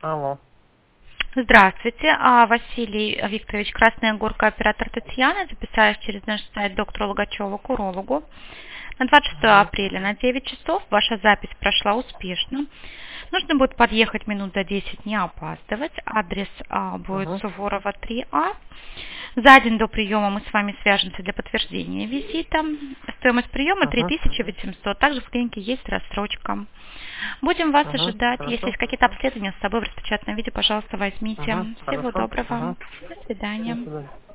Алло. Здравствуйте, Василий Викторович, Красная Горка, оператор Татьяна. Записалась через наш сайт доктора Логачева к урологу. На 26 Угу. апреля на 9 часов ваша запись прошла успешно. Нужно будет подъехать минут за 10, не опаздывать. Адрес будет Угу. Суворова 3А. За день до приема мы с вами свяжемся для подтверждения визита. Стоимость приема Угу. 3800. Также в клинике есть рассрочка. Будем вас Угу. ожидать. Если Хорошо. есть какие-то обследования с собой в распечатанном виде, пожалуйста, возьмите. Угу. Всего Хорошо. доброго. Угу. До До свидания. свидания.